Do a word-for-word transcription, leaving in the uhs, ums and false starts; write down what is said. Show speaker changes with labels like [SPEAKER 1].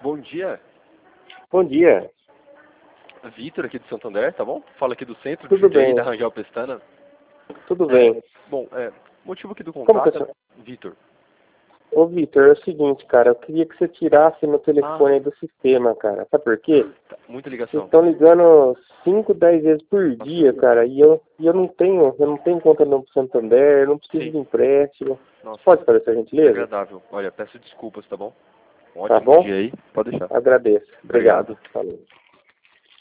[SPEAKER 1] Bom dia,
[SPEAKER 2] Bom dia.
[SPEAKER 1] Vitor aqui do Santander, tá bom? Fala aqui do centro
[SPEAKER 2] Tudo
[SPEAKER 1] de Jundiaí,
[SPEAKER 2] bem.
[SPEAKER 1] da Rangel Pestana.
[SPEAKER 2] Tudo
[SPEAKER 1] É,
[SPEAKER 2] bem.
[SPEAKER 1] bom, é, motivo aqui do
[SPEAKER 2] Como que é
[SPEAKER 1] contato,
[SPEAKER 2] seu...
[SPEAKER 1] Vitor.
[SPEAKER 2] Ô, Vitor, é o seguinte, cara, eu queria que você tirasse meu telefone
[SPEAKER 1] Ah.
[SPEAKER 2] aí do sistema, cara. Sabe por quê?
[SPEAKER 1] Tá, muita
[SPEAKER 2] Vocês
[SPEAKER 1] ligação.
[SPEAKER 2] estão ligando cinco, dez vezes por
[SPEAKER 1] Nossa.
[SPEAKER 2] dia, cara, e eu, e eu não tenho, eu não tenho conta no Santander, eu não preciso
[SPEAKER 1] Sim.
[SPEAKER 2] de empréstimo.
[SPEAKER 1] Nossa,
[SPEAKER 2] Você pode fazer essa
[SPEAKER 1] muito
[SPEAKER 2] gentileza?
[SPEAKER 1] agradável. Olha, peço desculpas, tá bom? Um
[SPEAKER 2] Tá
[SPEAKER 1] ótimo
[SPEAKER 2] bom?
[SPEAKER 1] dia aí, pode deixar.
[SPEAKER 2] Agradeço. Obrigado.
[SPEAKER 1] Obrigado.
[SPEAKER 2] Falou.